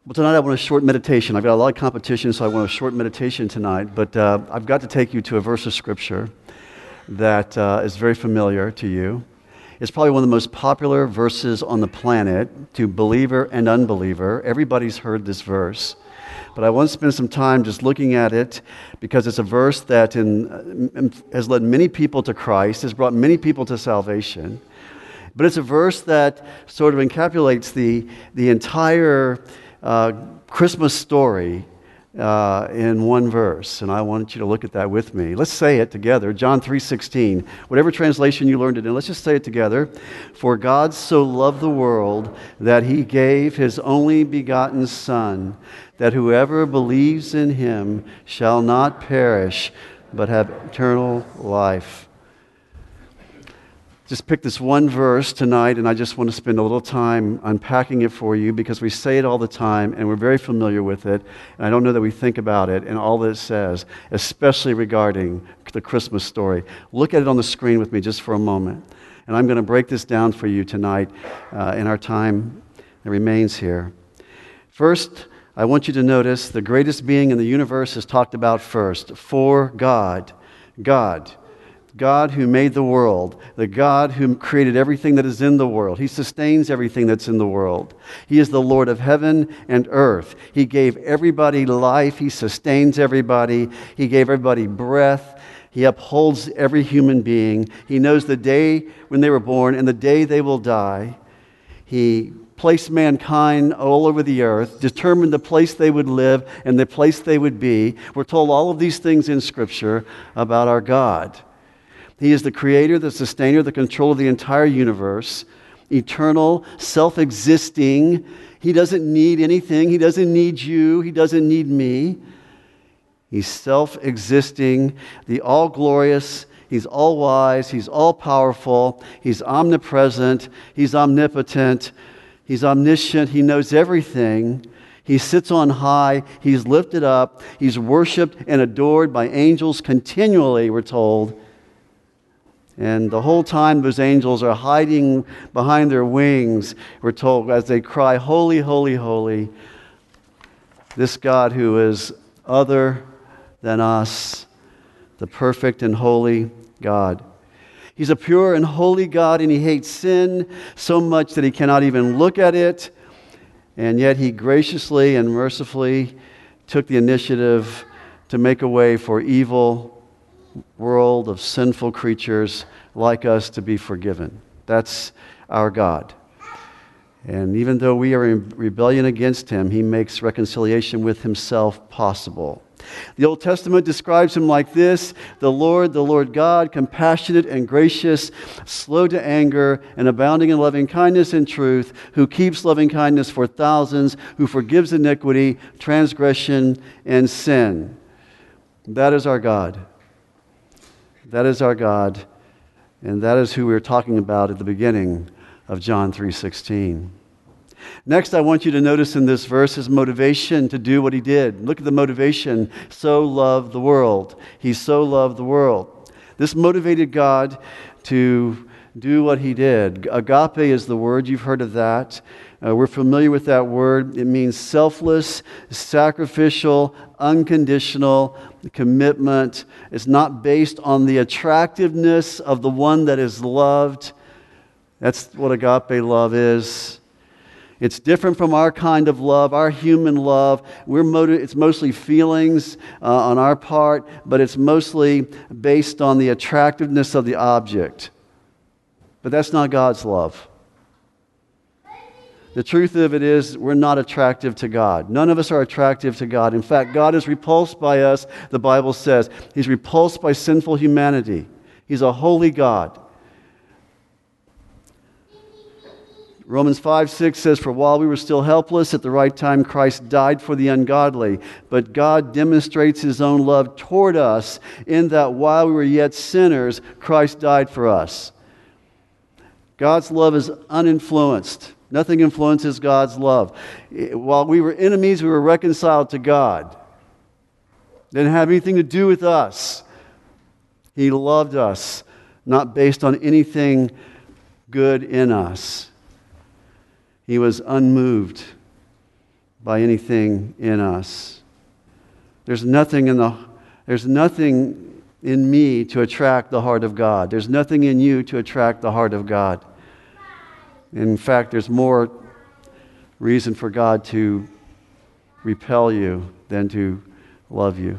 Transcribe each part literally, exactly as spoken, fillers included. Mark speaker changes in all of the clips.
Speaker 1: Well, tonight I want a short meditation. I've got a lot of competition, so I want a short meditation tonight. But uh, I've got to take you to a verse of Scripture that uh, is very familiar to you. It's probably one of the most popular verses on the planet to believer and unbeliever. Everybody's heard this verse. But I want to spend some time just looking at it because it's a verse that in, has led many people to Christ, has brought many people to salvation. But it's a verse that sort of encapsulates the, the entire uh, Christmas story uh, in one verse. And I want you to look at that with me. Let's say it together. John three sixteen. Whatever translation you learned it in, let's just say it together. For God so loved the world that he gave his only begotten Son, that whoever believes in him shall not perish, but have eternal life. Just pick this one verse tonight, and I just want to spend a little time unpacking it for you because we say it all the time, and we're very familiar with it, and I don't know that we think about it and all that it says, especially regarding the Christmas story. Look at it on the screen with me just for a moment, and I'm going to break this down for you tonight uh, in our time that remains here. First, I want you to notice the greatest being in the universe is talked about first. For God. God. God who made the world. The God who created everything that is in the world. He sustains everything that's in the world. He is the Lord of heaven and earth. He gave everybody life. He sustains everybody. He gave everybody breath. He upholds every human being. He knows the day when they were born and the day they will die. He placed mankind all over the earth, determined the place they would live and the place they would be. We're told all of these things in Scripture about our God. He is the creator, the sustainer, the controller of the entire universe, eternal, self-existing. He doesn't need anything. He doesn't need you. He doesn't need me. He's self-existing, the all-glorious. He's all-wise. He's all-powerful. He's omnipresent. He's omnipotent. He's omniscient. He knows everything. He sits on high. He's lifted up. He's worshiped and adored by angels continually, we're told. And the whole time those angels are hiding behind their wings, we're told, as they cry, holy, holy, holy. This God who is other than us, the perfect and holy God. He's a pure and holy God, and he hates sin so much that he cannot even look at it. And yet he graciously and mercifully took the initiative to make a way for evil world of sinful creatures like us to be forgiven. That's our God. And even though we are in rebellion against him, he makes reconciliation with himself possible. The Old Testament describes him like this: the Lord, the Lord God, compassionate and gracious, slow to anger, and abounding in loving kindness and truth, who keeps loving kindness for thousands, who forgives iniquity, transgression, and sin. That is our God. That is our God, and that is who we were talking about at the beginning of John three sixteen. Next, I want you to notice in this verse his motivation to do what he did. Look at the motivation. So loved the world. He so loved the world. This motivated God to do what he did. Agape is the word. You've heard of that. Uh, we're familiar with that word. It means selfless, sacrificial, unconditional commitment. It's not based on the attractiveness of the one that is loved. That's what agape love is. It's different from our kind of love, our human love. We're motiv- it's mostly feelings uh, on our part, but it's mostly based on the attractiveness of the object. But that's not God's love. The truth of it is, we're not attractive to God. None of us are attractive to God. In fact, God is repulsed by us, the Bible says. He's repulsed by sinful humanity. He's a holy God. Romans five six says, for while we were still helpless, at the right time Christ died for the ungodly. But God demonstrates his own love toward us in that while we were yet sinners, Christ died for us. God's love is uninfluenced. Nothing influences God's love. While we were enemies, we were reconciled to God. Didn't have anything to do with us. He loved us, not based on anything good in us. He was unmoved by anything in us. There's nothing in the there's nothing in me to attract the heart of God. There's nothing in you to attract the heart of God. In fact, there's more reason for God to repel you than to love you.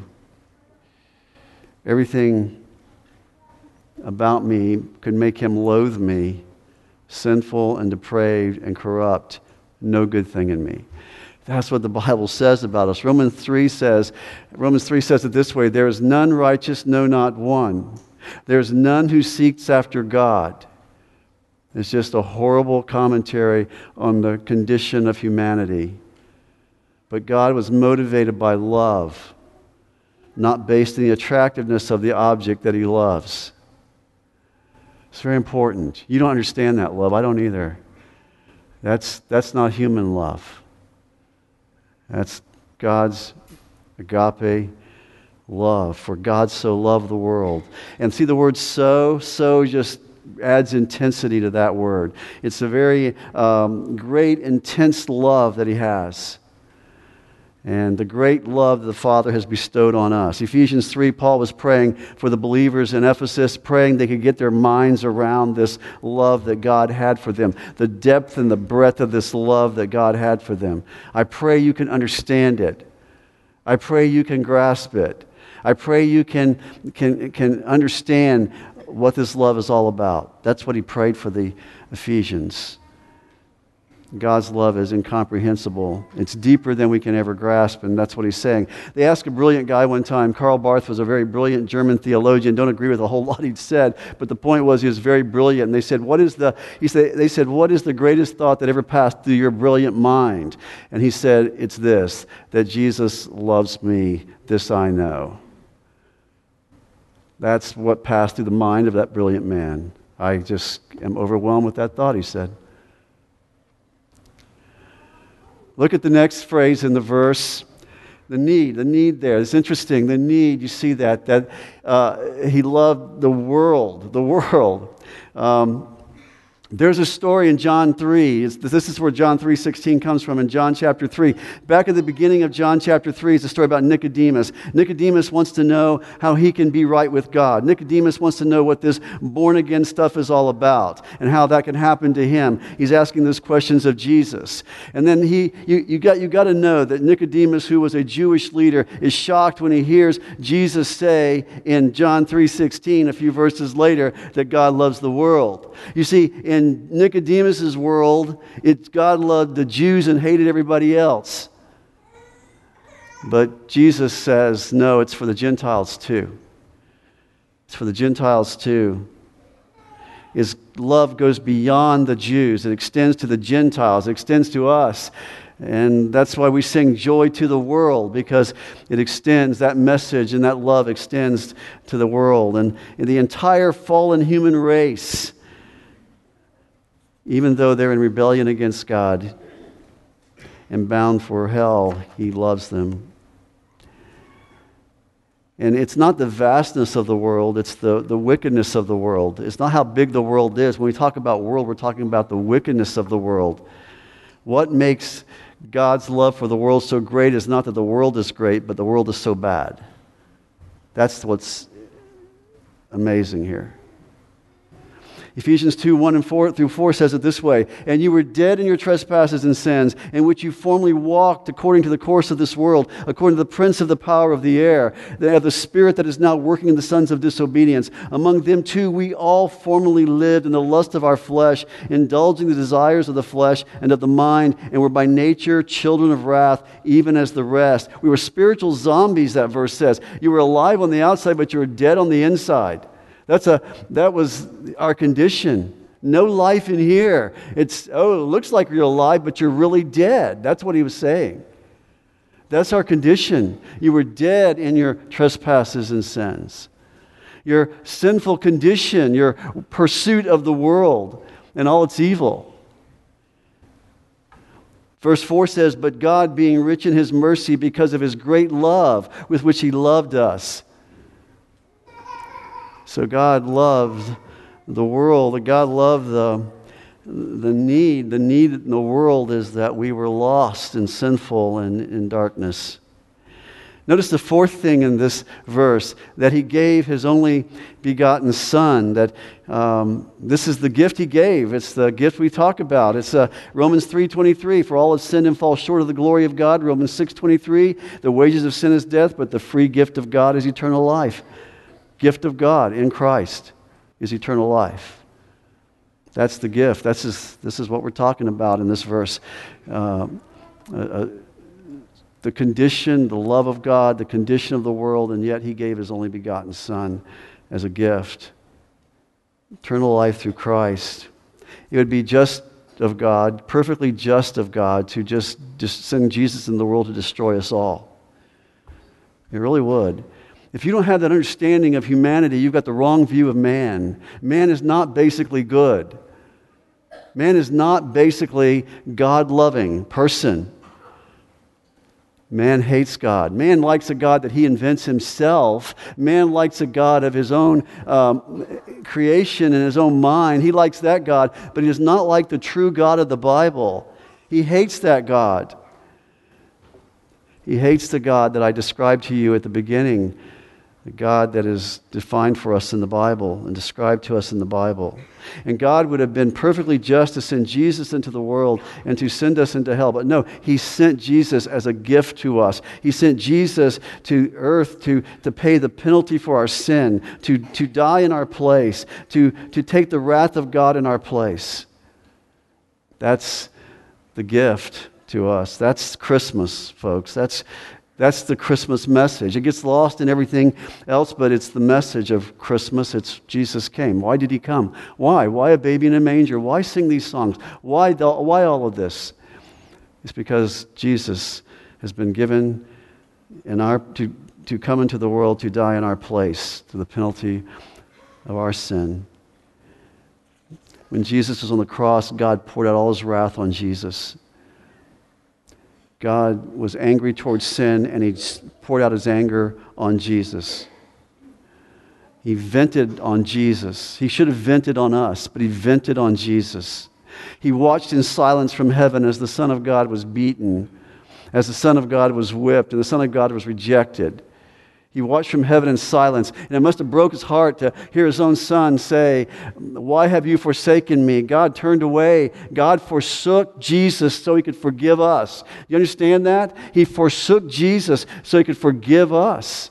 Speaker 1: Everything about me could make him loathe me, sinful and depraved and corrupt, no good thing in me. That's what the Bible says about us. Romans three says, Romans three says it this way, there is none righteous, no, not one. There is none who seeks after God. It's just a horrible commentary on the condition of humanity. But God was motivated by love, not based on the attractiveness of the object that he loves. It's very important. You don't understand that love. I don't either. That's, that's not human love. That's God's agape love. For God so loved the world. And see the word so, so just adds intensity to that word. It's a very um, great, intense love that he has. And the great love that the Father has bestowed on us. Ephesians three, Paul was praying for the believers in Ephesus, praying they could get their minds around this love that God had for them, the depth and the breadth of this love that God had for them. I pray you can understand it. I pray you can grasp it. I pray you can, can, can understand what this love is all about. That's what he prayed for the Ephesians. God's love is incomprehensible. It's deeper than we can ever grasp, and that's what he's saying. They asked a brilliant guy one time. Karl Barth was a very brilliant German theologian. Don't agree with a whole lot he'd said, but the point was he was very brilliant. And they said, "What is the?" He said, "They said, what is the greatest thought that ever passed through your brilliant mind?" And he said, "It's this: that Jesus loves me. This I know." That's what passed through the mind of that brilliant man. I just am overwhelmed with that thought, he said. Look at the next phrase in the verse. The need, the need there. It's interesting. The need, you see that, that uh, he loved the world, the world. Um, There's a story in John three. It's, this is where John three sixteen comes from, in John chapter three. Back at the beginning of John chapter three is a story about Nicodemus. Nicodemus wants to know how he can be right with God. Nicodemus wants to know what this born-again stuff is all about and how that can happen to him. He's asking those questions of Jesus. And then he, you, you got, you got to know that Nicodemus, who was a Jewish leader, is shocked when he hears Jesus say in John three sixteen, a few verses later, that God loves the world. You see, in In Nicodemus's world, it's God loved the Jews and hated everybody else. But Jesus says, no, it's for the Gentiles too. It's for the Gentiles too. His love goes beyond the Jews. It extends to the Gentiles. It extends to us. And that's why we sing Joy to the World, because it extends, that message and that love extends to the world. And the entire fallen human race, even though they're in rebellion against God and bound for hell, he loves them. And it's not the vastness of the world, it's the, the wickedness of the world. It's not how big the world is. When we talk about world, we're talking about the wickedness of the world. What makes God's love for the world so great is not that the world is great, but the world is so bad. That's what's amazing here. Ephesians two, one and four through four says it this way, "And you were dead in your trespasses and sins, in which you formerly walked according to the course of this world, according to the prince of the power of the air, of the spirit that is now working in the sons of disobedience. Among them too we all formerly lived in the lust of our flesh, indulging the desires of the flesh and of the mind, and were by nature children of wrath, even as the rest." We were spiritual zombies, that verse says. You were alive on the outside, but you were dead on the inside. That's a, that was our condition. No life in here. It's, oh, it looks like you're alive, but you're really dead. That's what he was saying. That's our condition. You were dead in your trespasses and sins. Your sinful condition, your pursuit of the world and all its evil. Verse four says, "But God, being rich in his mercy because of his great love with which he loved us." So God loved the world. God loved the, the need, the need in the world is that we were lost and sinful and in darkness. Notice the fourth thing in this verse, that he gave his only begotten Son, that um, this is the gift he gave. It's the gift we talk about. It's uh, Romans three twenty-three, for all have sinned and fall short of the glory of God. Romans six twenty-three, the wages of sin is death, but the free gift of God is eternal life. Gift of God in Christ is eternal life. That's the gift. That's just, this is what we're talking about in this verse. Uh, uh, the condition, the love of God, the condition of the world, and yet he gave his only begotten Son as a gift. Eternal life through Christ. It would be just of God, perfectly just of God, to just, just send Jesus in the world to destroy us all. It really would. If you don't have that understanding of humanity, you've got the wrong view of man. Man is not basically good. Man is not basically God-loving person. Man hates God. Man likes a God that he invents himself. Man likes a God of his own um, creation in his own mind. He likes that God, but he does not like the true God of the Bible. He hates that God. He hates the God that I described to you at the beginning, the God that is defined for us in the Bible and described to us in the Bible. And God would have been perfectly just to send Jesus into the world and to send us into hell. But no, he sent Jesus as a gift to us. He sent Jesus to earth to, to pay the penalty for our sin, to, to die in our place, to, to take the wrath of God in our place. That's the gift to us. That's Christmas, folks. That's That's the Christmas message. It gets lost in everything else, but it's the message of Christmas. It's Jesus came. Why did he come? Why? Why a baby in a manger? Why sing these songs? Why, the, why all of this? It's because Jesus has been given in our to, to come into the world to die in our place, to the penalty of our sin. When Jesus was on the cross, God poured out all his wrath on Jesus. God was angry towards sin, and he poured out his anger on Jesus. He vented on Jesus. He should have vented on us, but he vented on Jesus. He watched in silence from heaven as the Son of God was beaten, as the Son of God was whipped, and the Son of God was rejected. He watched from heaven in silence, and it must have broke his heart to hear his own Son say, "Why have you forsaken me?" God turned away. God forsook Jesus so he could forgive us. You understand that? He forsook Jesus so he could forgive us.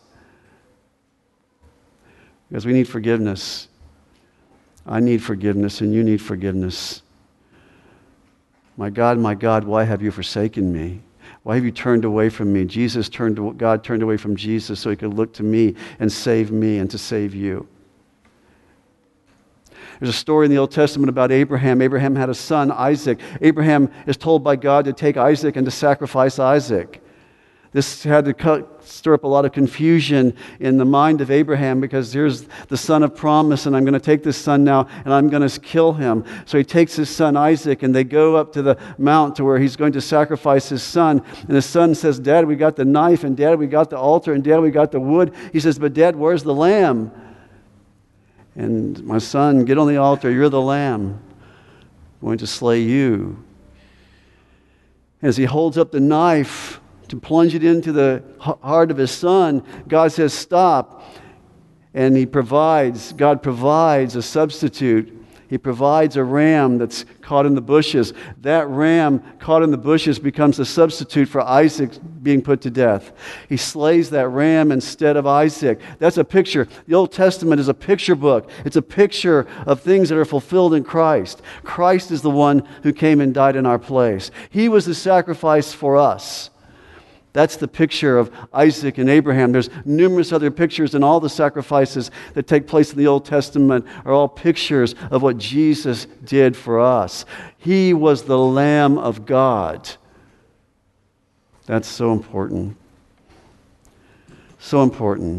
Speaker 1: Because we need forgiveness. I need forgiveness, and you need forgiveness. My God, my God, why have you forsaken me? Why have you turned away from me? Jesus turned to, God turned away from Jesus so he could look to me and save me and to save you. There's a story in the Old Testament about Abraham. Abraham had a son, Isaac. Abraham is told by God to take Isaac and to sacrifice Isaac. This had to cut, stir up a lot of confusion in the mind of Abraham, because here's the son of promise, and I'm going to take this son now and I'm going to kill him. So he takes his son Isaac, and they go up to the mount to where he's going to sacrifice his son. And the son says, "Dad, we got the knife, and Dad, we got the altar, and Dad, we got the wood." He says, "But Dad, where's the lamb?" "And my son, get on the altar. You're the lamb. I'm going to slay you." As he holds up the knife to plunge it into the heart of his son, God says, "Stop." And he provides, God provides a substitute. He provides a ram that's caught in the bushes. That ram caught in the bushes becomes a substitute for Isaac being put to death. He slays that ram instead of Isaac. That's a picture. The Old Testament is a picture book. It's a picture of things that are fulfilled in Christ. Christ is the one who came and died in our place. He was the sacrifice for us. That's the picture of Isaac and Abraham. There's numerous other pictures, and all the sacrifices that take place in the Old Testament are all pictures of what Jesus did for us. He was the Lamb of God. That's so important. So important.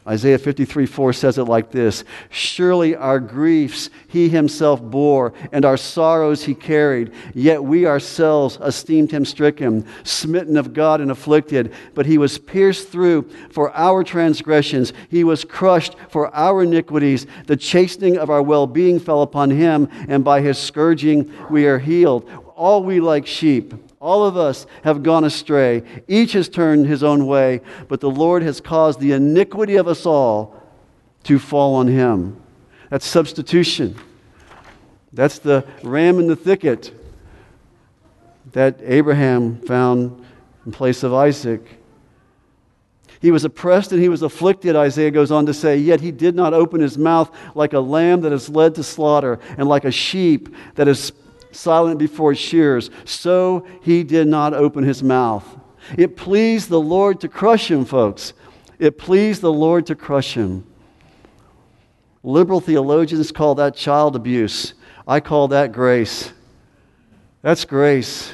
Speaker 1: Isaiah fifty-three four says it like this: "Surely our griefs he himself bore, and our sorrows he carried. Yet we ourselves esteemed him stricken, smitten of God and afflicted. But he was pierced through for our transgressions. He was crushed for our iniquities. The chastening of our well-being fell upon him, and by his scourging we are healed. All we like sheep, all of us have gone astray. Each has turned his own way, but the Lord has caused the iniquity of us all to fall on him." That's substitution. That's the ram in the thicket that Abraham found in place of Isaac. He was oppressed and he was afflicted, Isaiah goes on to say, yet he did not open his mouth, like a lamb that is led to slaughter, and like a sheep that is silent before its shearers. So he did not open his mouth. It pleased the Lord to crush him, folks. It pleased the Lord to crush him. Liberal theologians call that child abuse. I call that grace. That's grace.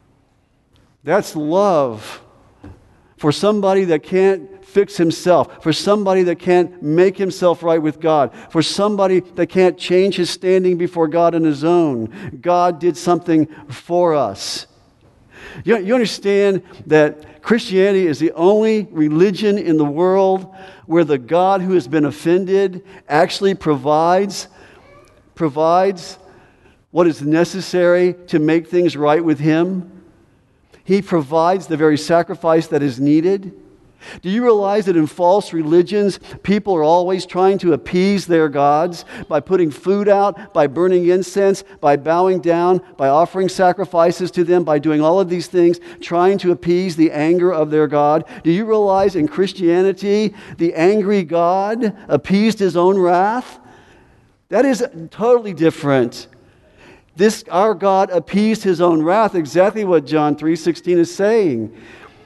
Speaker 1: That's love for somebody that can't fix himself, for somebody that can't make himself right with God, for somebody that can't change his standing before God on his own. God did something for us. You, you understand that Christianity is the only religion in the world where the God who has been offended actually provides, provides what is necessary to make things right with him. He provides the very sacrifice that is needed. Do you realize that in false religions, people are always trying to appease their gods by putting food out, by burning incense, by bowing down, by offering sacrifices to them, by doing all of these things, trying to appease the anger of their God? Do you realize in Christianity, the angry God appeased his own wrath? That is totally different. This, our God appeased his own wrath, exactly what John three sixteen is saying.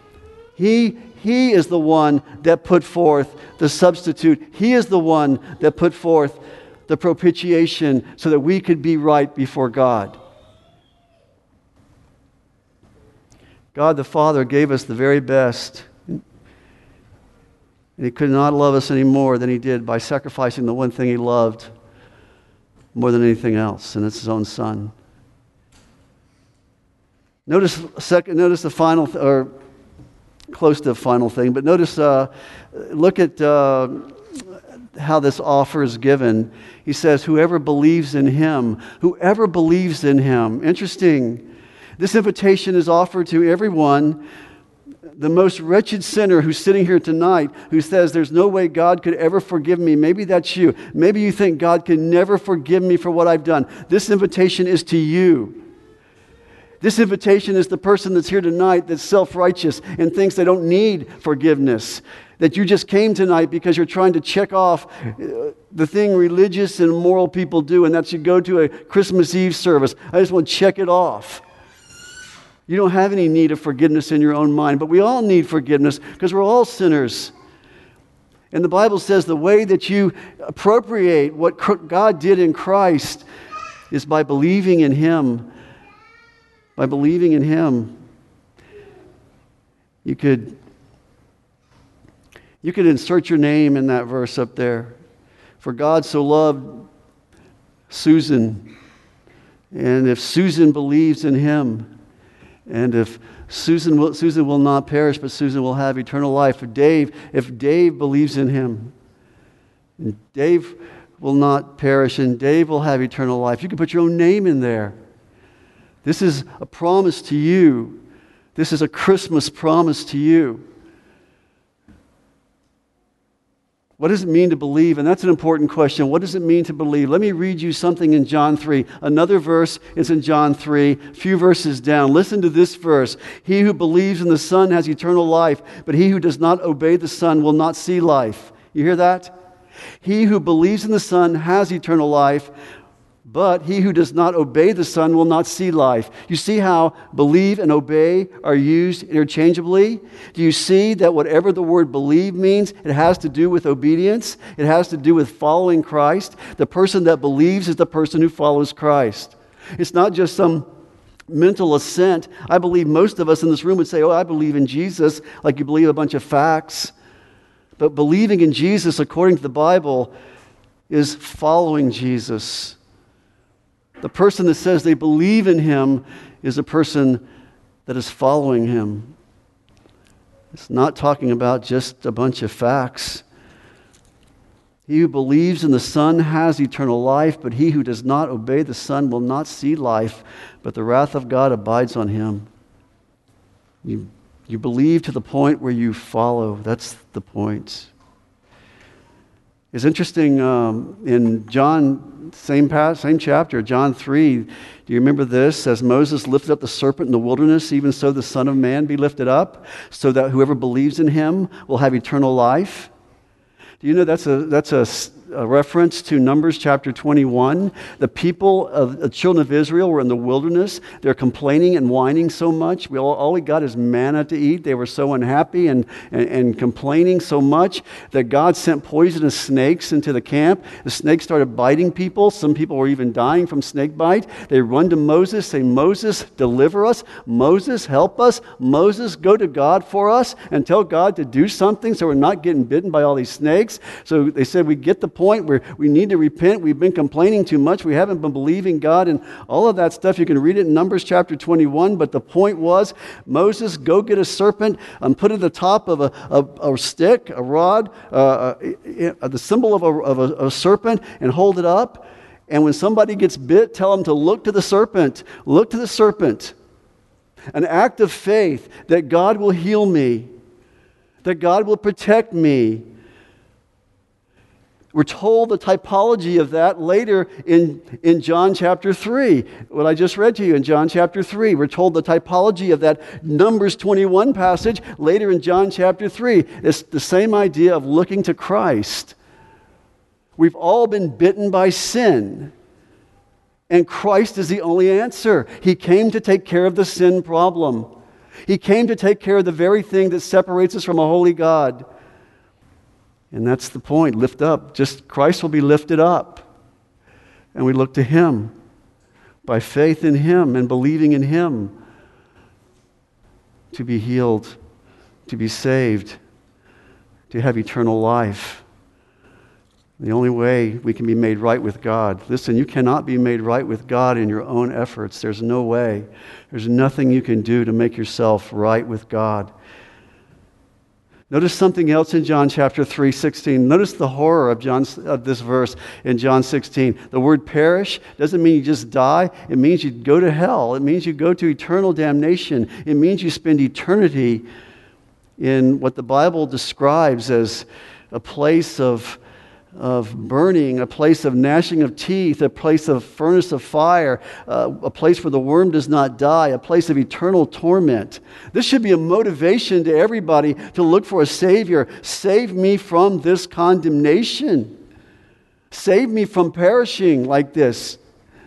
Speaker 1: He He is the one that put forth the substitute. He is the one that put forth the propitiation so that we could be right before God. God the Father gave us the very best. And he could not love us any more than he did by sacrificing the one thing he loved more than anything else, and it's his own Son. Notice second. Notice the final, th- or close to the final thing, but notice, uh, look at uh, how this offer is given. He says, whoever believes in him, whoever believes in him. Interesting. This invitation is offered to everyone. The most wretched sinner who's sitting here tonight, who says, there's no way God could ever forgive me. Maybe that's you. Maybe you think God can never forgive me for what I've done. This invitation is to you. This invitation is the person that's here tonight that's self-righteous and thinks they don't need forgiveness. That you just came tonight because you're trying to check off the thing religious and moral people do, and that's you go to a Christmas Eve service. I just want to check it off. You don't have any need of forgiveness in your own mind, but we all need forgiveness because we're all sinners. And the Bible says the way that you appropriate what God did in Christ is by believing in him. By believing in him. You could, you could insert your name in that verse up there. For God so loved Susan. And if Susan believes in him, and if Susan will, Susan will not perish, but Susan will have eternal life. For Dave, if Dave believes in him, and Dave will not perish, and Dave will have eternal life. You can put your own name in there. This is a promise to you. This is a Christmas promise to you. What does it mean to believe? And that's an important question. What does it mean to believe? Let me read you something in John three. Another verse is in John three, a few verses down. Listen to this verse. He who believes in the Son has eternal life, but he who does not obey the Son will not see life. You hear that? He who believes in the Son has eternal life, but he who does not obey the Son will not see life. You see how believe and obey are used interchangeably? Do you see that whatever the word believe means, it has to do with obedience? It has to do with following Christ. The person that believes is the person who follows Christ. It's not just some mental assent. I believe most of us in this room would say, oh, I believe in Jesus, like you believe a bunch of facts. But believing in Jesus, according to the Bible, is following Jesus. The person that says they believe in him is a person that is following him. It's not talking about just a bunch of facts. He who believes in the Son has eternal life, but he who does not obey the Son will not see life, but the wrath of God abides on him. You, you believe to the point where you follow. That's the point. It's interesting, um, in John, same past, same chapter, John three, do you remember this? As Moses lifted up the serpent in the wilderness, even so the Son of Man be lifted up, so that whoever believes in him will have eternal life. Do you know that's a that's a, a reference to Numbers chapter twenty-one? The people of the children of Israel were in the wilderness. They're complaining and whining so much. We all, all we got is manna to eat. They were so unhappy and, and, and complaining so much that God sent poisonous snakes into the camp. The snakes started biting people. Some people were even dying from snake bite. They run to Moses, say, Moses, deliver us. Moses, help us. Moses, go to God for us and tell God to do something so we're not getting bitten by all these snakes. So they said, we get the point where we need to repent. We've been complaining too much. We haven't been believing God, and all of that stuff. You can read it in Numbers chapter twenty-one. But the point was, Moses, go get a serpent and put it at the top of a, a, a stick, a rod, uh, uh, the symbol of, a, of a, a serpent, and hold it up. And when somebody gets bit, tell them to look to the serpent. Look to the serpent. An act of faith that God will heal me, that God will protect me. We're told the typology of that later in, in John chapter three. What I just read to you in John chapter three. We're told the typology of that Numbers twenty-one passage later in John chapter three. It's the same idea of looking to Christ. We've all been bitten by sin, and Christ is the only answer. He came to take care of the sin problem. He came to take care of the very thing that separates us from a holy God. And that's the point. Lift up. Just Christ will be lifted up. And we look to him by faith in him and believing in him to be healed, to be saved, to have eternal life. The only way we can be made right with God. Listen, you cannot be made right with God in your own efforts. There's no way. There's nothing you can do to make yourself right with God. Notice something else in John chapter three, sixteen. Notice the horror of, John, of this verse in John sixteen. The word perish doesn't mean you just die. It means you go to hell. It means you go to eternal damnation. It means you spend eternity in what the Bible describes as a place of of burning, a place of gnashing of teeth, a place of furnace of fire, uh, a place where the worm does not die, a place of eternal torment. This should be a motivation to everybody to look for a Savior. Save me from this condemnation. Save me from perishing like this.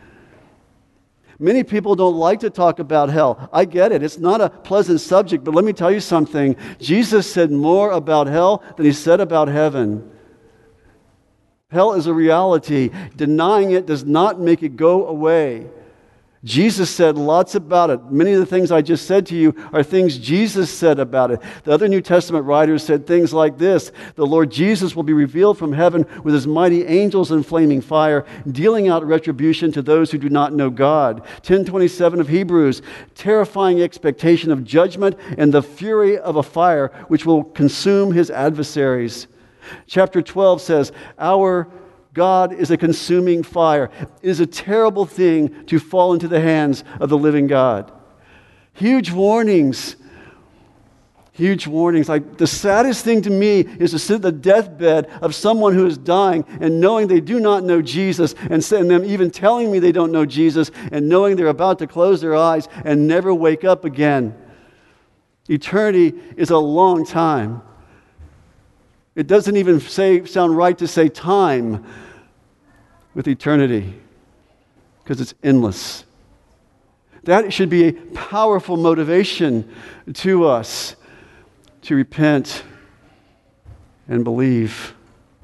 Speaker 1: Many people don't like to talk about hell. I get it. It's not a pleasant subject, but let me tell you something. Jesus said more about hell than he said about heaven. Hell is a reality. Denying it does not make it go away. Jesus said lots about it. Many of the things I just said to you are things Jesus said about it. The other New Testament writers said things like this: the Lord Jesus will be revealed from heaven with his mighty angels in flaming fire, dealing out retribution to those who do not know God. ten twenty-seven of Hebrews, terrifying expectation of judgment and the fury of a fire which will consume his adversaries. Chapter twelve says, our God is a consuming fire. It is a terrible thing to fall into the hands of the living God. Huge warnings. Huge warnings. Like, the saddest thing to me is to sit at the deathbed of someone who is dying and knowing they do not know Jesus, and them even telling me they don't know Jesus, and knowing they're about to close their eyes and never wake up again. Eternity is a long time. It doesn't even say, sound right to say time with eternity, because it's endless. That should be a powerful motivation to us to repent and believe.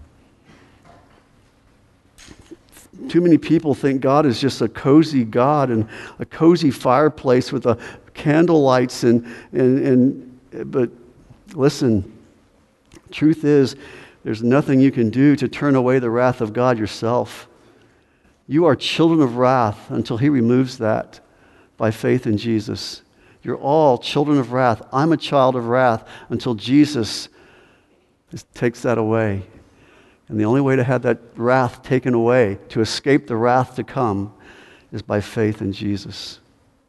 Speaker 1: Too many people think God is just a cozy God and a cozy fireplace with a candle lights and, and, and but listen, Truth is, there's nothing you can do to turn away the wrath of God yourself. You are children of wrath until He removes that by faith in Jesus. You're all children of wrath. I'm a child of wrath until Jesus takes that away. And the only way to have that wrath taken away, to escape the wrath to come, is by faith in Jesus.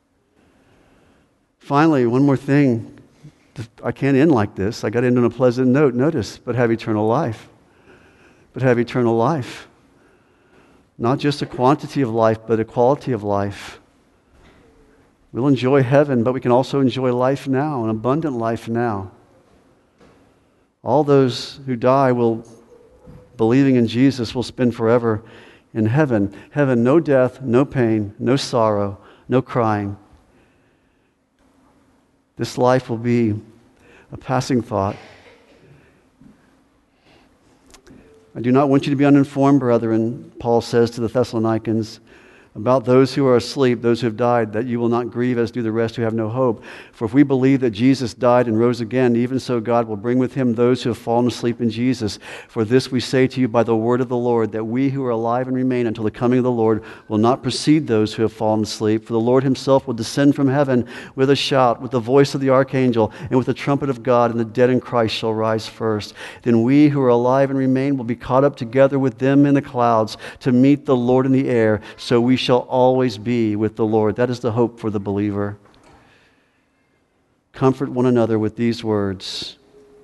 Speaker 1: Finally, one more thing. I can't end like this. I got to end on a pleasant note. Notice, but have eternal life. But have eternal life. Not just a quantity of life, but a quality of life. We'll enjoy heaven, but we can also enjoy life now, an abundant life now. All those who die will, believing in Jesus, will spend forever in heaven. Heaven, no death, no pain, no sorrow, no crying. This life will be a passing thought. I do not want you to be uninformed, brethren, Paul says to the Thessalonians, about those who are asleep, those who have died, that you will not grieve as do the rest who have no hope. For if we believe that Jesus died and rose again, even so God will bring with Him those who have fallen asleep in Jesus. For this we say to you by the word of the Lord, that we who are alive and remain until the coming of the Lord will not precede those who have fallen asleep. For the Lord Himself will descend from heaven with a shout, with the voice of the archangel, and with the trumpet of God, and the dead in Christ shall rise first. Then we who are alive and remain will be caught up together with them in the clouds to meet the Lord in the air. So we shall always be with the Lord. That is the hope for the believer. Comfort one another with these words.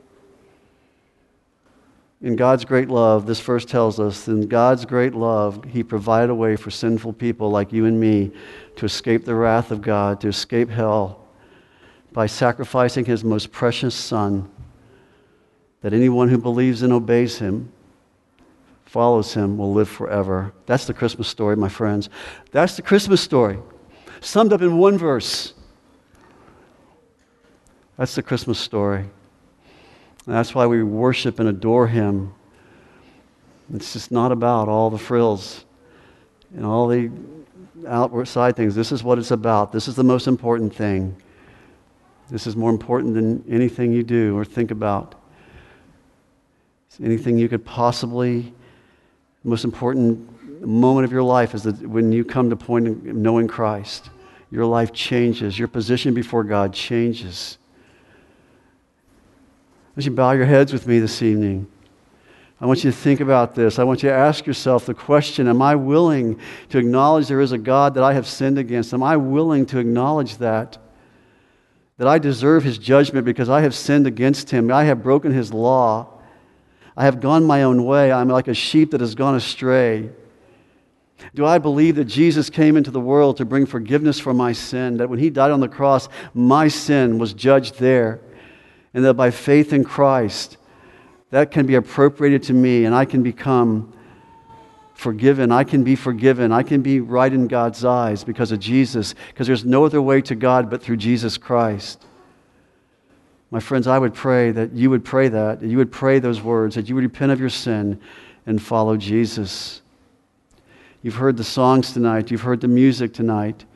Speaker 1: In God's great love, this verse tells us, in God's great love, He provided a way for sinful people like you and me to escape the wrath of God, to escape hell, by sacrificing His most precious Son, that anyone who believes and obeys Him, follows Him, will live forever. That's the Christmas story, my friends. That's the Christmas story, summed up in one verse. That's the Christmas story. And that's why we worship and adore Him. It's just not about all the frills and all the outward side things. This is what it's about. This is the most important thing. This is more important than anything you do or think about. It's anything you could possibly. The most important moment of your life is that when you come to point of knowing Christ, your life changes. Your position before God changes. As you bow your heads with me this evening, I want you to think about this. I want you to ask yourself the question, am I willing to acknowledge there is a God that I have sinned against? Am I willing to acknowledge that? That I deserve His judgment because I have sinned against Him. I have broken His law. I have gone my own way. I'm like a sheep that has gone astray. Do I believe that Jesus came into the world to bring forgiveness for my sin? That when He died on the cross, my sin was judged there. And that by faith in Christ, that can be appropriated to me and I can become forgiven. I can be forgiven. I can be right in God's eyes because of Jesus. Because there's no other way to God but through Jesus Christ. My friends, I would pray that you would pray that, that you would pray those words, that you would repent of your sin and follow Jesus. You've heard the songs tonight. You've heard the music tonight.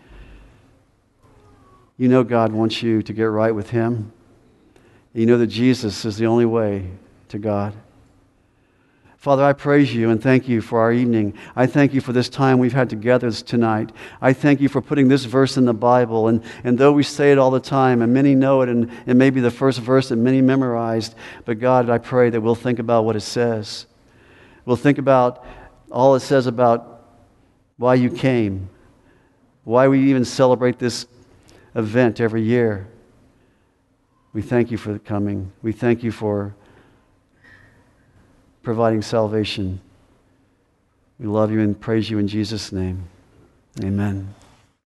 Speaker 1: You know God wants you to get right with Him. You know that Jesus is the only way to God. Father, I praise You and thank You for our evening. I thank You for this time we've had together tonight. I thank You for putting this verse in the Bible. And, and though we say it all the time, and many know it, and it may be the first verse that many memorized, but God, I pray that we'll think about what it says. We'll think about all it says about why You came, why we even celebrate this event every year. We thank You for coming. We thank You for providing salvation. We love You and praise You in Jesus' name. Amen.